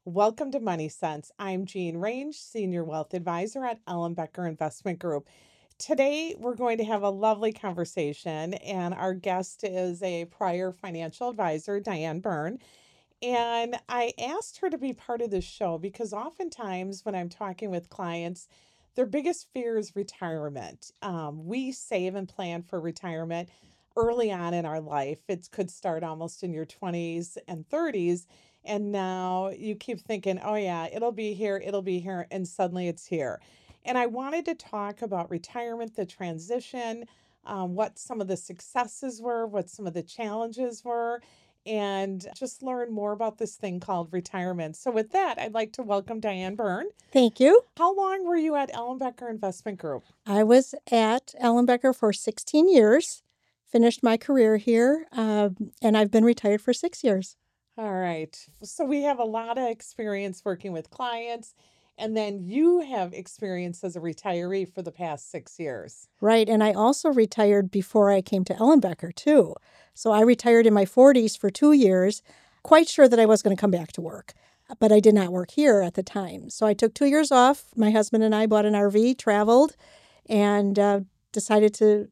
Welcome to Money Sense. I'm Jean Range, Senior Wealth Advisor at Ellenbecker Investment Group. Today, we're going to have a lovely conversation, and our guest is a prior financial advisor, Diane Byrne. And I asked her to be part of this show because oftentimes when I'm talking with clients, their biggest fear is retirement. We save and plan for retirement early on in our life. It could start almost in your 20s and 30s. And now you keep thinking, oh, yeah, it'll be here. And suddenly it's here. And I wanted to talk about retirement, the transition, what some of the successes were, what some of the challenges were, and just learn more about this thing called retirement. So, with that, I'd like to welcome Diane Byrne. Thank you. How long were you at Ellenbecker Investment Group? I was at Ellenbecker for 16 years, finished my career here, and I've been retired for 6 years. All right. So, we have a lot of experience working with clients, and then you have experience as a retiree for the past 6 years. Right, and I also retired before I came to Ellenbecker, too. So I retired in my 40s for 2 years, quite sure that I was going to come back to work, but I did not work here at the time. So I took 2 years off. My husband and I bought an RV, traveled, and decided to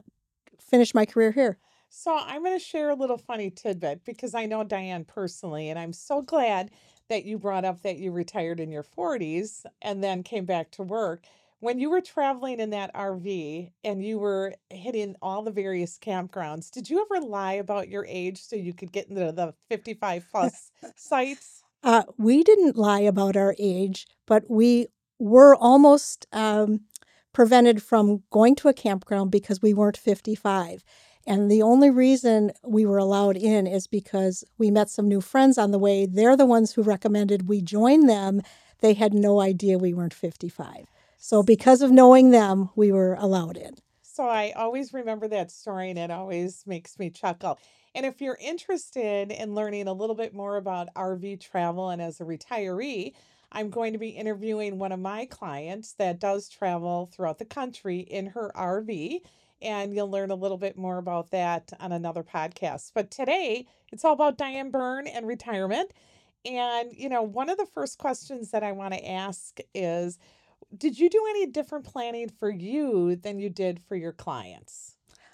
finish my career here. So I'm going to share a little funny tidbit because I know Diane personally, and I'm so glad that you brought up that you retired in your 40s and then came back to work. When you were traveling in that RV and you were hitting all the various campgrounds, did you ever lie about your age so you could get into the 55 plus sites? We didn't lie about our age, but we were almost prevented from going to a campground because we weren't 55. And the only reason we were allowed in is because we met some new friends on the way. They're the ones who recommended we join them. They had no idea we weren't 55. So because of knowing them, we were allowed in. So I always remember that story and it always makes me chuckle. And if you're interested in learning a little bit more about RV travel and as a retiree, I'm going to be interviewing one of my clients that does travel throughout the country in her RV. And you'll learn a little bit more about that on another podcast. But today, it's all about Diane Byrne and retirement. And, one of the first questions that I want to ask is, did you do any different planning for you than you did for your clients?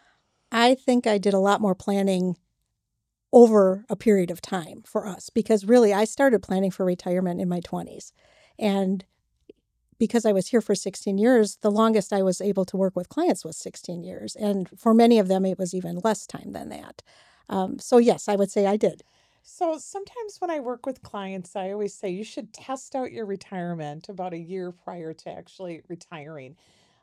I think I did a lot more planning over a period of time for us because really I started planning for retirement in my 20s. And because I was here for 16 years, the longest I was able to work with clients was 16 years. And for many of them, it was even less time than that. So, yes, I would say I did. So sometimes when I work with clients, I always say you should test out your retirement about a year prior to actually retiring.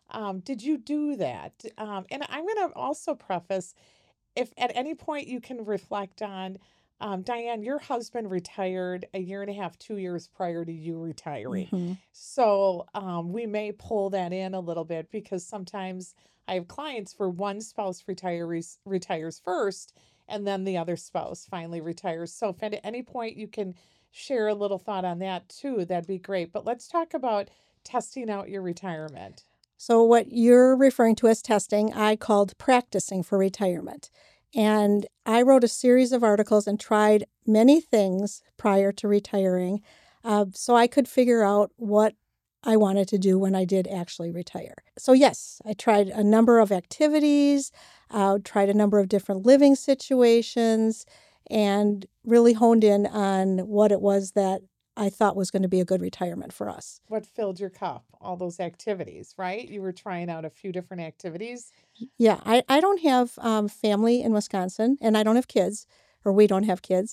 Did you do that? And I'm going to also preface, if at any point you can reflect on, Diane, your husband retired a year and a half, 2 years prior to you retiring. Hmm. So we may pull that in a little bit because sometimes I have clients where one spouse retires first and then the other spouse finally retires. So if at any point you can share a little thought on that too, that'd be great. But let's talk about testing out your retirement. So, what you're referring to as testing, I called practicing for retirement. And I wrote a series of articles and tried many things prior to retiring so I could figure out what I wanted to do when I did actually retire. So, yes, I tried a number of activities, tried a number of different living situations, and really honed in on what it was that I thought was going to be a good retirement for us. What filled your cup? All those activities, right? You were trying out a few different activities. Yeah, I don't have family in Wisconsin, and I don't have kids, or we don't have kids.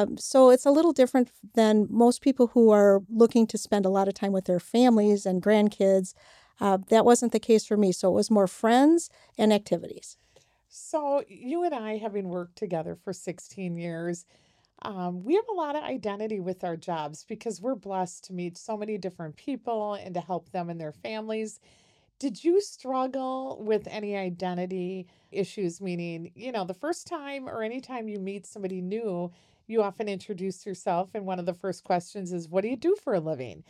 So it's a little different than most people who are looking to spend a lot of time with their families and grandkids. That wasn't the case for me. So it was more friends and activities. So, you and I, having worked together for 16 years, we have a lot of identity with our jobs because we're blessed to meet so many different people and to help them and their families. Did you struggle with any identity issues? Meaning, the first time or anytime you meet somebody new, you often introduce yourself, and one of the first questions is, what do you do for a living?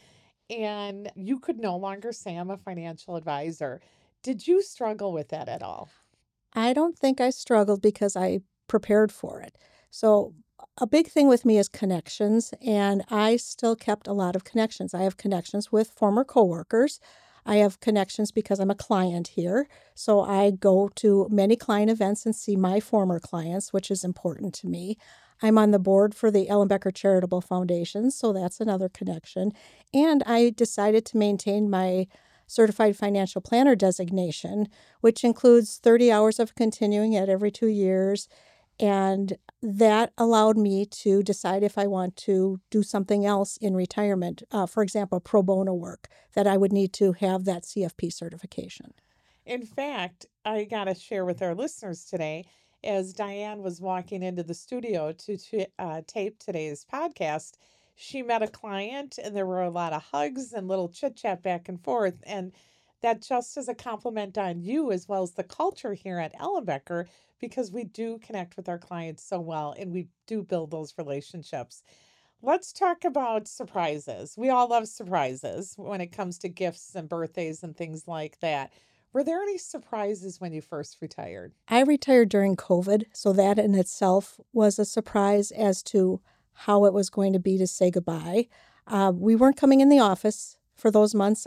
And you could no longer say, I'm a financial advisor. Did you struggle with that at all? I don't think I struggled because I prepared for it. So a big thing with me is connections, and I still kept a lot of connections. I have connections with former coworkers. I have connections because I'm a client here. So I go to many client events and see my former clients, which is important to me. I'm on the board for the Ellenbecker Charitable Foundation, so that's another connection. And I decided to maintain my Certified Financial Planner designation, which includes 30 hours of continuing at every 2 years. And that allowed me to decide if I want to do something else in retirement, for example, pro bono work, that I would need to have that CFP certification. In fact, I got to share with our listeners today, as Diane was walking into the studio to tape today's podcast, she met a client and there were a lot of hugs and little chit chat back and forth. And that just is a compliment on you as well as the culture here at Ellenbecker, because we do connect with our clients so well and we do build those relationships. Let's talk about surprises. We all love surprises when it comes to gifts and birthdays and things like that. Were there any surprises when you first retired? I retired during COVID, so that in itself was a surprise as to how it was going to be to say goodbye. We weren't coming in the office for those months.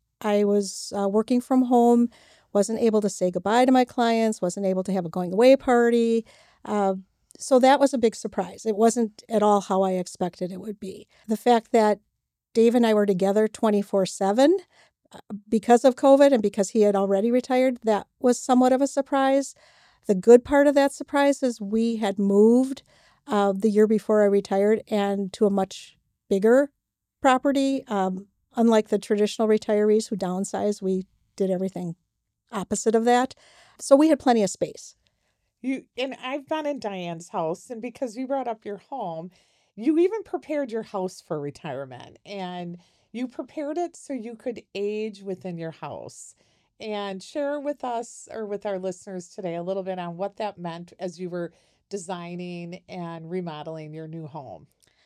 I was working from home, wasn't able to say goodbye to my clients, wasn't able to have a going away party. Uh, so that was a big surprise. It wasn't at all how I expected it would be. The fact that Dave and I were together 24/7 because of COVID and because he had already retired, that was somewhat of a surprise. The good part of that surprise is we had moved the year before I retired and to a much bigger property. Unlike the traditional retirees who downsize, we did everything opposite of that. So we had plenty of space. And I've been in Diane's house, and because you brought up your home, you even prepared your house for retirement, and you prepared it so you could age within your house. And share with us or with our listeners today a little bit on what that meant as you were designing and remodeling your new home.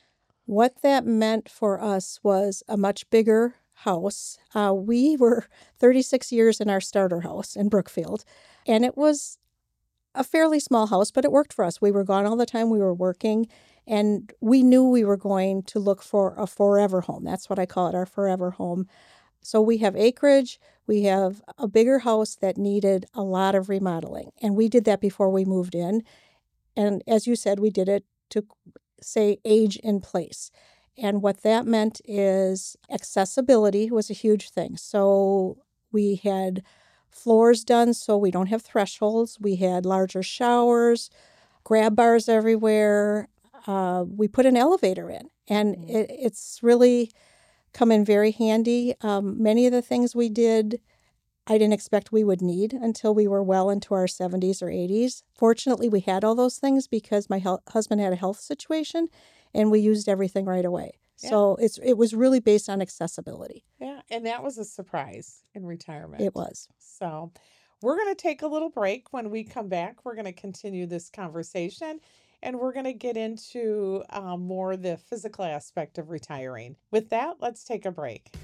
What that meant for us was a much bigger house. We were 36 years in our starter house in Brookfield, and it was a fairly small house, but it worked for us. We were gone all the time. We were working, and we knew we were going to look for a forever home. That's what I call it, our forever home. So we have acreage. We have a bigger house that needed a lot of remodeling, and we did that before we moved in. And as you said, we did it to say age in place. And what that meant is accessibility was a huge thing. So we had floors done so we don't have thresholds. We had larger showers, grab bars everywhere. We put an elevator in, and it's really come in very handy. Many of the things we did, I didn't expect we would need until we were well into our 70s or 80s. Fortunately, we had all those things because my husband had a health situation, and we used everything right away. Yeah. So it was really based on accessibility. Yeah, and that was a surprise in retirement. It was. So we're going to take a little break. When we come back, we're going to continue this conversation and we're going to get into more the physical aspect of retiring. With that, let's take a break.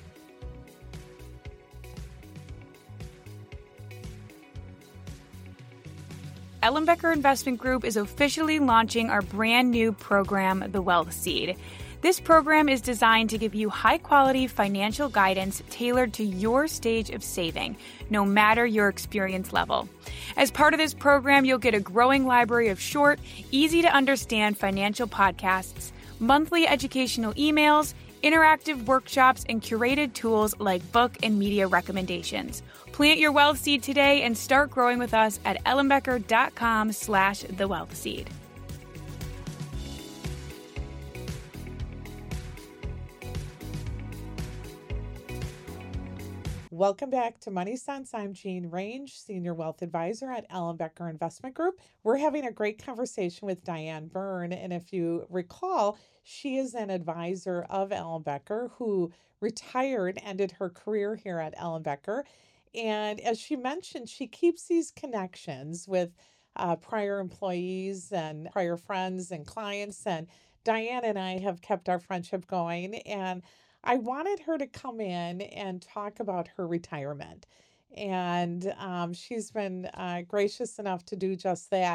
Ellenbecker Investment Group is officially launching our brand new program, The Wealth Seed. This program is designed to give you high-quality financial guidance tailored to your stage of saving, no matter your experience level. As part of this program, you'll get a growing library of short, easy-to-understand financial podcasts, monthly educational emails, interactive workshops, and curated tools like book and media recommendations. Plant your wealth seed today and start growing with us at ellenbecker.com/thewealthseed. Welcome back to Money Sense. I'm Jean Range, Senior Wealth Advisor at Ellenbecker Investment Group. We're having a great conversation with Diane Byrne, and if you recall, she is an advisor of Ellenbecker who retired, ended her career here at Ellenbecker. And as she mentioned, she keeps these connections with prior employees and prior friends and clients. And Diane and I have kept our friendship going. And I wanted her to come in and talk about her retirement. And she's been gracious enough to do just that.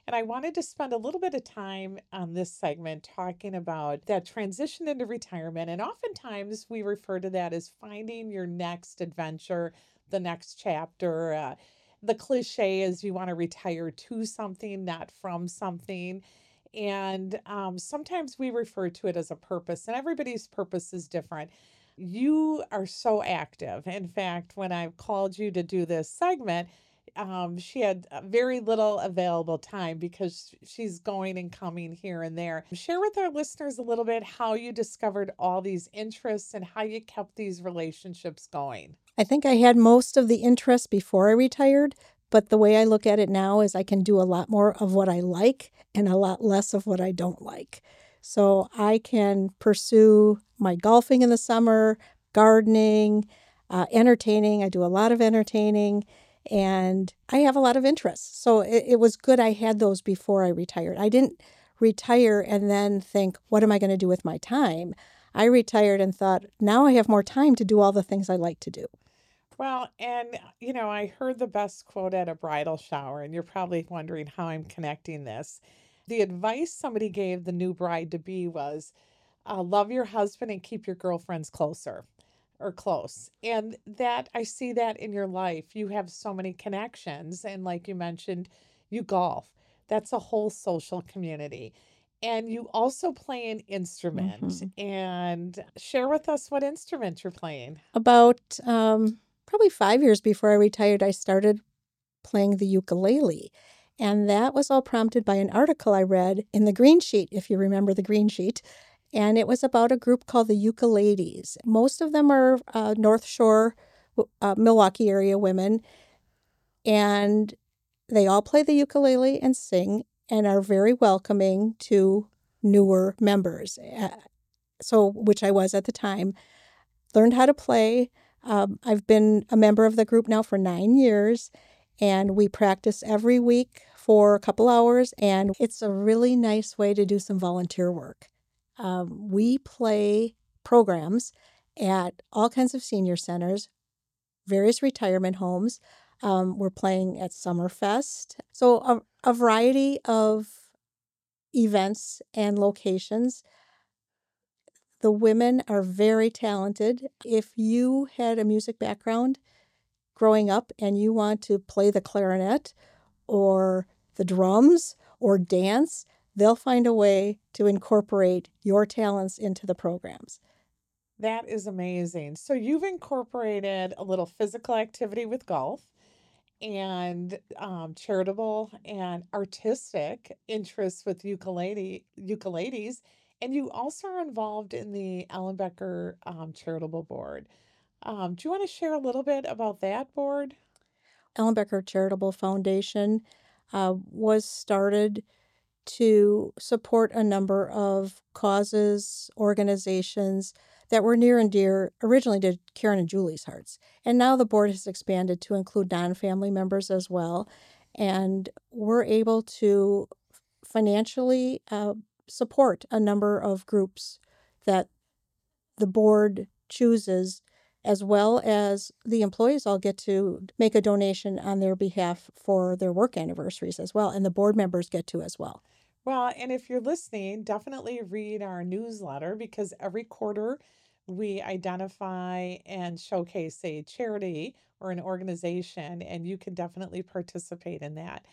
And I wanted to spend a little bit of time on this segment talking about that transition into retirement. And oftentimes we refer to that as finding your next adventure, the next chapter. The cliche is you want to retire to something, not from something. And sometimes we refer to it as a purpose, and everybody's purpose is different. You are so active. In fact, when I called you to do this segment, she had very little available time because she's going and coming here and there. Share with our listeners a little bit how you discovered all these interests and how you kept these relationships going. I think I had most of the interest before I retired, but the way I look at it now is I can do a lot more of what I like and a lot less of what I don't like. So I can pursue my golfing in the summer, gardening, entertaining. I do a lot of entertaining, and I have a lot of interests. So it was good I had those before I retired. I didn't retire and then think, what am I going to do with my time? I retired and thought, now I have more time to do all the things I like to do. Well, and I heard the best quote at a bridal shower, and you're probably wondering how I'm connecting this. The advice somebody gave the new bride to be was love your husband and keep your girlfriends closer or close. And that I see that in your life. You have so many connections. And like you mentioned, you golf. That's a whole social community. And you also play an instrument. And share with us what instrument you're playing. About probably 5 years before I retired, I started playing the ukulele. And that was all prompted by an article I read in the Green Sheet, if you remember the Green Sheet. And it was about a group called the Ukuladies. Most of them are North Shore, Milwaukee area women. And they all play the ukulele and sing and are very welcoming to newer members. Which I was at the time. Learned how to play. I've been a member of the group now for 9 years, and we practice every week for a couple hours, and it's a really nice way to do some volunteer work. We play programs at all kinds of senior centers, various retirement homes. We're playing at Summerfest. So a variety of events and locations. The women are very talented. If you had a music background growing up and you want to play the clarinet or the drums or dance, they'll find a way to incorporate your talents into the programs. That is amazing. So you've incorporated a little physical activity with golf and charitable and artistic interests with ukuleles, and you also are involved in the Ellenbecker Charitable Board. Do you want to share a little bit about that board? Ellenbecker Charitable Foundation was started to support a number of causes, organizations that were near and dear originally to Karen and Julie's hearts. And now the board has expanded to include non-family members as well. And we're able to financially support a number of groups that the board chooses, as well as the employees all get to make a donation on their behalf for their work anniversaries as well. And the board members get to as well. Well, and if you're listening, definitely read our newsletter because every quarter we identify and showcase a charity or an organization, and you can definitely participate in that.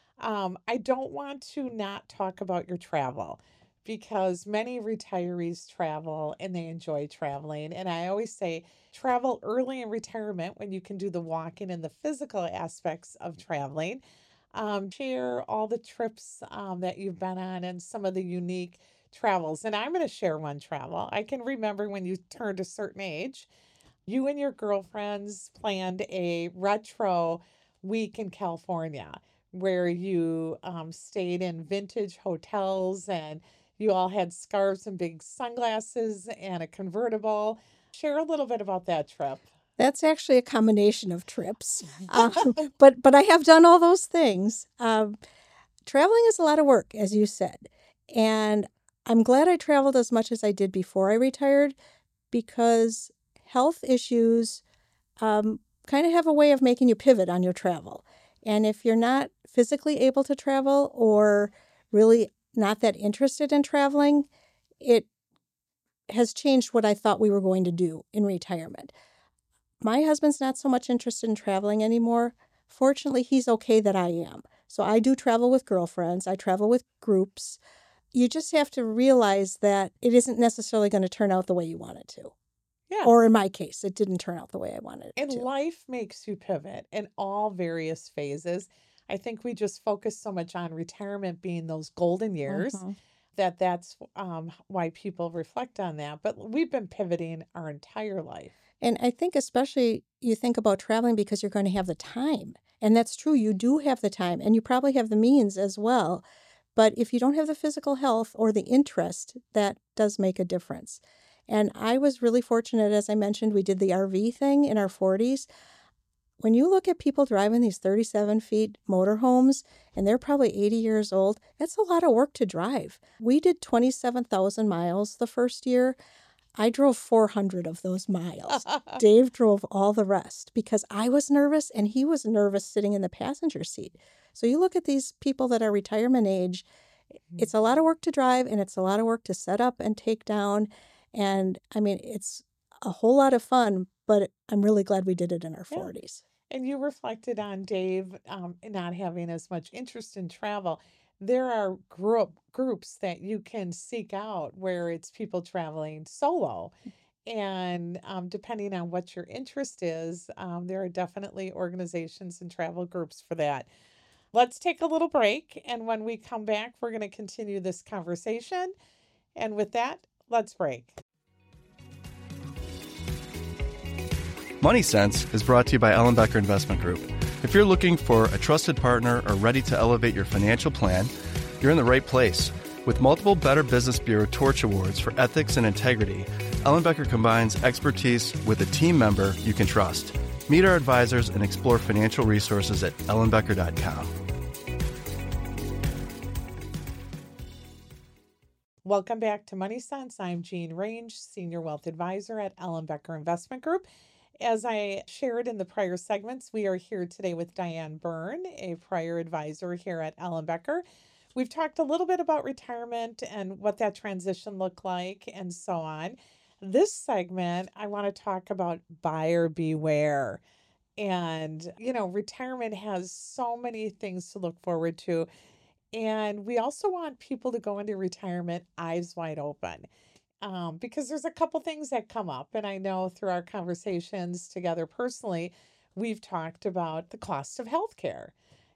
I don't want to not talk about your travel because many retirees travel and they enjoy traveling. And I always say travel early in retirement when you can do the walking and the physical aspects of traveling. Share all the trips that you've been on and some of the unique travels. And I'm going to share one travel. I can remember when you turned a certain age, you and your girlfriends planned a retro week in California where you stayed in vintage hotels and you all had scarves and big sunglasses and a convertible. Share a little bit about that trip. That's actually a combination of trips, but I have done all those things. Traveling is a lot of work, as you said, and I'm glad I traveled as much as I did before I retired because health issues kind of have a way of making you pivot on your travel. And if you're not physically able to travel or really not that interested in traveling, it has changed what I thought we were going to do in retirement. My husband's not so much interested in traveling anymore. Fortunately, he's okay that I am. So I do travel with girlfriends. I travel with groups. You just have to realize that it isn't necessarily going to turn out the way you want it to. Yeah. Or in my case, it didn't turn out the way I wanted it And to. life makes you pivot in all various phases. I think we just focus so much on retirement being those golden years Mhm. that's why people reflect on that. But we've been pivoting our entire life. And I think especially you think about traveling because you're going to have the time. And that's true. You do have the time and you probably have the means as well. But if you don't have the physical health or the interest, that does make a difference. And I was really fortunate, as I mentioned, we did the RV thing in our 40s. When you look at people driving these 37 feet motorhomes and they're probably 80 years old, that's a lot of work to drive. We did 27,000 miles the first year. I drove 400 of those miles. Dave drove all the rest because I was nervous and he was nervous sitting in the passenger seat. So you look at these people that are retirement age, it's a lot of work to drive and it's a lot of work to set up and take down. And I mean, it's a whole lot of fun, but I'm really glad we did it in our Yeah. 40s. And you reflected on Dave not having as much interest in travel. There are groups that you can seek out where it's people traveling solo. And depending on what your interest is, there are definitely organizations and travel groups for that. Let's take a little break. And when we come back, we're going to continue this conversation. And with that, let's break. Money Sense is brought to you by Ellenbecker Investment Group. If you're looking for a trusted partner or ready to elevate your financial plan, you're in the right place. With multiple Better Business Bureau Torch Awards for ethics and integrity, Ellenbecker combines expertise with a team member you can trust. Meet our advisors and explore financial resources at ellenbecker.com. Welcome back to Money Sense. I'm Jean Range, Senior Wealth Advisor at Ellenbecker Investment Group. As I shared in the prior segments, we are here today with Diane Byrne, a prior advisor here at Ellenbecker. We've talked a little bit about retirement and what that transition looked like and so on. This segment, I want to talk about buyer beware. And, retirement has so many things to look forward to. And we also want people to go into retirement eyes wide open. Because there's a couple things that come up. And I know through our conversations together personally, we've talked about the cost of healthcare.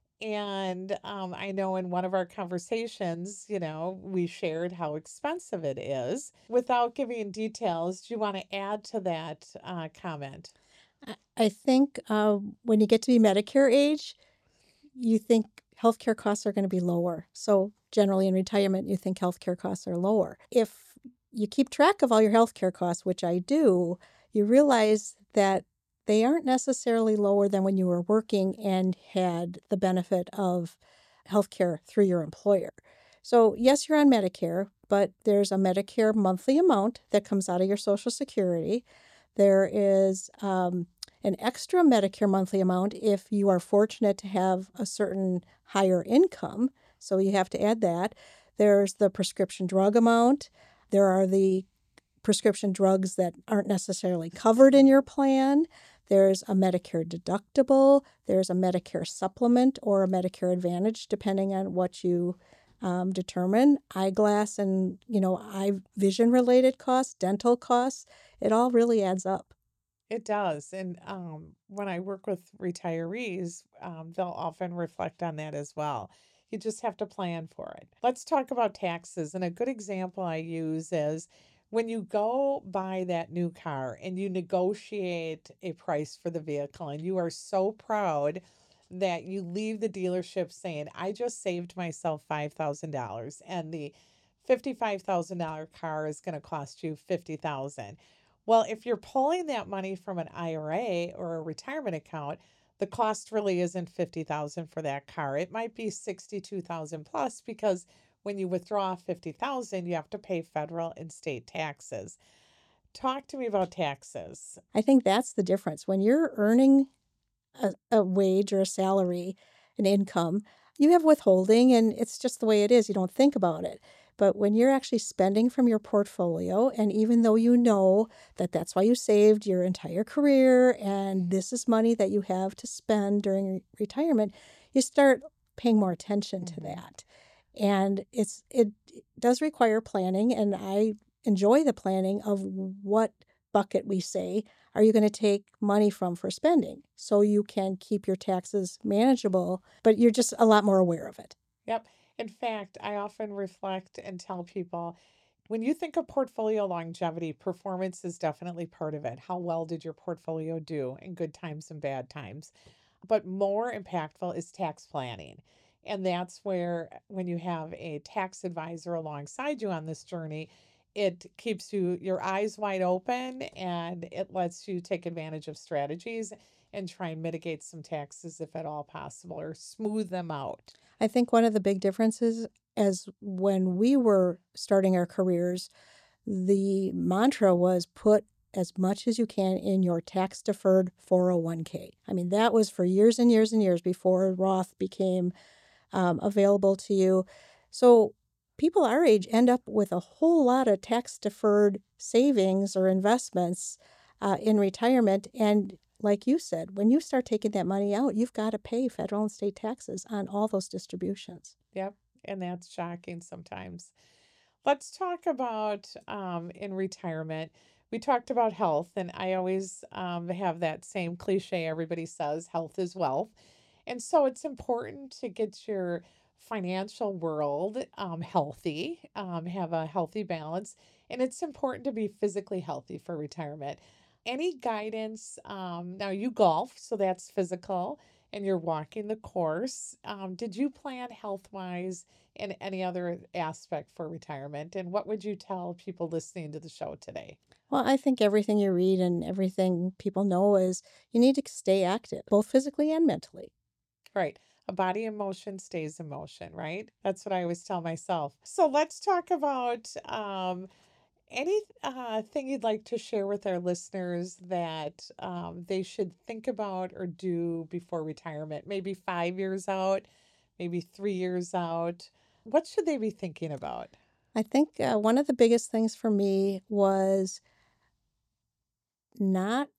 And I know in one of our conversations, we shared how expensive it is. Without giving details, do you want to add to that comment? I think when you get to be Medicare age, you think healthcare costs are going to be lower. So generally in retirement, you think healthcare costs are lower. If you keep track of all your healthcare costs, which I do, you realize that they aren't necessarily lower than when you were working and had the benefit of healthcare through your employer. So yes, you're on Medicare, but there's a Medicare monthly amount that comes out of your Social Security. There is an extra Medicare monthly amount if you are fortunate to have a certain higher income. So you have to add that. There's the prescription drug amount. There are the prescription drugs that aren't necessarily covered in your plan. There's a Medicare deductible. There's a Medicare supplement or a Medicare Advantage, depending on what you determine. Eyeglass and, eye vision related costs, dental costs, it all really adds up. It does. And when I work with retirees, they'll often reflect on that as well. You just have to plan for it. Let's talk about taxes. And a good example I use is when you go buy that new car and you negotiate a price for the vehicle and you are so proud that you leave the dealership saying, I just saved myself $5,000 and the $55,000 car is going to cost you $50,000. Well, if you're pulling that money from an IRA or a retirement account, the cost really isn't $50,000 for that car. It might be $62,000 plus because when you withdraw $50,000, you have to pay federal and state taxes. Talk to me about taxes. I think that's the difference. When you're earning a wage or a salary, an income, you have withholding, and it's just the way it is. You don't think about it. But when you're actually spending from your portfolio, and even though you know that that's why you saved your entire career and this is money that you have to spend during retirement, you start paying more attention to that. And it does require planning, and I enjoy the planning of what bucket we say are you going to take money from for spending so you can keep your taxes manageable, but you're just a lot more aware of it. Yep. In fact, I often reflect and tell people when you think of portfolio longevity, performance is definitely part of it. How well did your portfolio do in good times and bad times? But more impactful is tax planning. And that's where, when you have a tax advisor alongside you on this journey, it keeps your eyes wide open, and it lets you take advantage of strategies and try and mitigate some taxes if at all possible, or smooth them out. I think one of the big differences as when we were starting our careers, the mantra was put as much as you can in your tax deferred 401k. I mean, that was for years and years and years before Roth became available to you. So people our age end up with a whole lot of tax deferred savings or investments in retirement. And like you said, when you start taking that money out, you've got to pay federal and state taxes on all those distributions. Yep. And that's shocking sometimes. Let's talk about in retirement. We talked about health, and I always have that same cliche everybody says health is wealth. And so it's important to get your financial world healthy, have a healthy balance, and it's important to be physically healthy for retirement. Any guidance? Now, you golf, so that's physical, and you're walking the course. Did you plan health wise in any other aspect for retirement? And what would you tell people listening to the show today? Well, I think everything you read and everything people know is you need to stay active, both physically and mentally. Right. A body in motion stays in motion, right? That's what I always tell myself. So let's talk about any thing you'd like to share with our listeners that they should think about or do before retirement, maybe 5 years out, maybe 3 years out. What should they be thinking about? I think one of the biggest things for me was not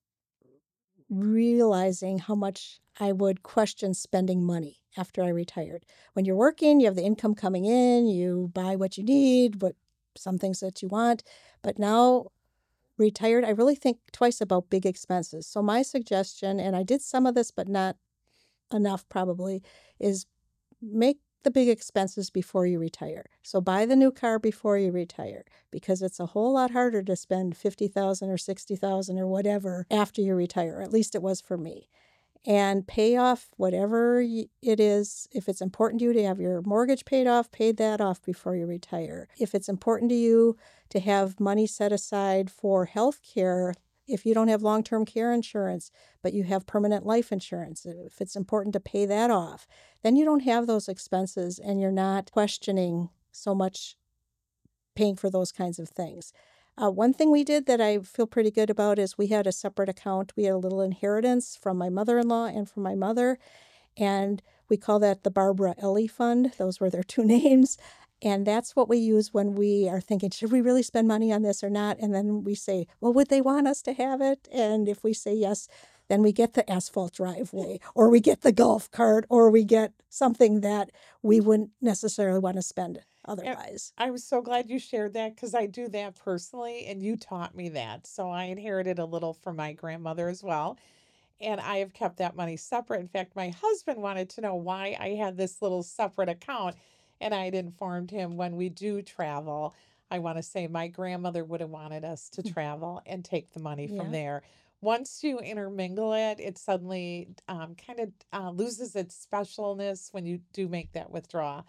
realizing how much I would question spending money after I retired. When you're working, you have the income coming in, you buy what you need, what some things that you want. But now retired, I really think twice about big expenses. So my suggestion, and I did some of this, but not enough probably, is make the big expenses before you retire. So buy the new car before you retire, because it's a whole lot harder to spend 50,000 or 60,000 or whatever after you retire. At least it was for me. And pay off whatever it is. If it's important to you to have your mortgage paid off, pay that off before you retire. If it's important to you to have money set aside for health care, if you don't have long-term care insurance, but you have permanent life insurance, if it's important to pay that off, then you don't have those expenses and you're not questioning so much paying for those kinds of things. One thing we did that I feel pretty good about is we had a separate account. We had a little inheritance from my mother-in-law and from my mother, and we call that the Barbara Ellie Fund. Those were their two names. And that's what we use when we are thinking, should we really spend money on this or not? And then we say, well, would they want us to have it? And if we say yes, then we get the asphalt driveway, or we get the golf cart, or we get something that we wouldn't necessarily want to spend otherwise. I was so glad you shared that, because I do that personally, and you taught me that. So I inherited a little from my grandmother as well. And I have kept that money separate. In fact, my husband wanted to know why I had this little separate account. And I had informed him when we do travel, I want to say my grandmother would have wanted us to travel and take the money from Yeah. there. Once you intermingle it, it suddenly kind of loses its specialness when you do make that withdrawal.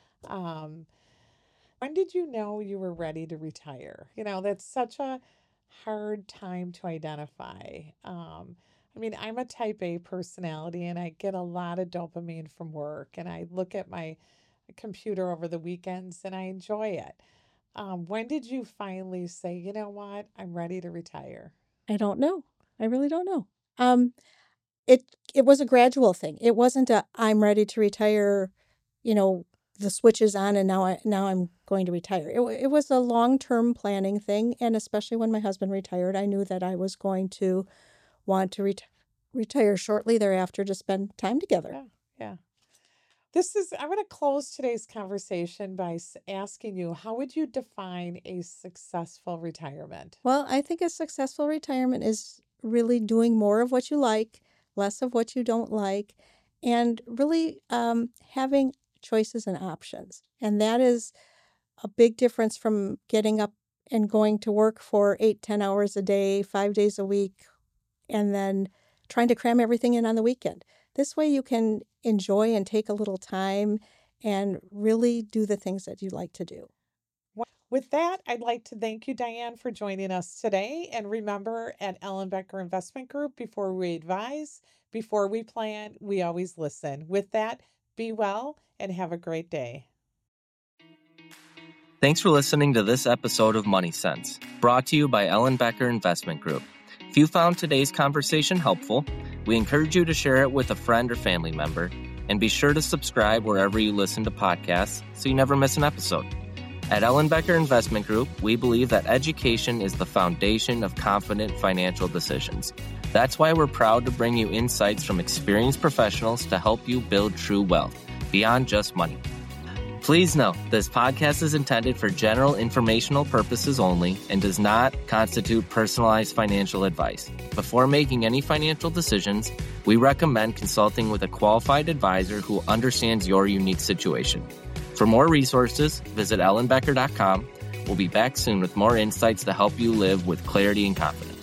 Um, when did you know you were ready to retire? That's such a hard time to identify. I mean, I'm a type A personality, and I get a lot of dopamine from work, and I look at my computer over the weekends and I enjoy it. When did you finally say, you know what, I'm ready to retire? I don't know. I really don't know. Um, it it was a gradual thing. It wasn't I'm ready to retire, the switch is on and now I'm going to retire. It was a long-term planning thing, and especially when my husband retired, I knew that I was going to want to retire shortly thereafter to spend time together. Yeah. I'm going to close today's conversation by asking you, how would you define a successful retirement? Well, I think a successful retirement is really doing more of what you like, less of what you don't like, and really having choices and options. And that is a big difference from getting up and going to work for 8-10 hours a day, 5 days a week, and then trying to cram everything in on the weekend. This way you can enjoy and take a little time and really do the things that you like to do. With that, I'd like to thank you, Diane, for joining us today. And remember, at Ellenbecker Investment Group, before we advise, before we plan, we always listen. With that, be well and have a great day. Thanks for listening to this episode of Money Sense, brought to you by Ellenbecker Investment Group. If you found today's conversation helpful, we encourage you to share it with a friend or family member, and be sure to subscribe wherever you listen to podcasts so you never miss an episode. At Ellenbecker Investment Group, we believe that education is the foundation of confident financial decisions. That's why we're proud to bring you insights from experienced professionals to help you build true wealth, beyond just money. Please note, this podcast is intended for general informational purposes only and does not constitute personalized financial advice. Before making any financial decisions, we recommend consulting with a qualified advisor who understands your unique situation. For more resources, visit ellenbecker.com. We'll be back soon with more insights to help you live with clarity and confidence.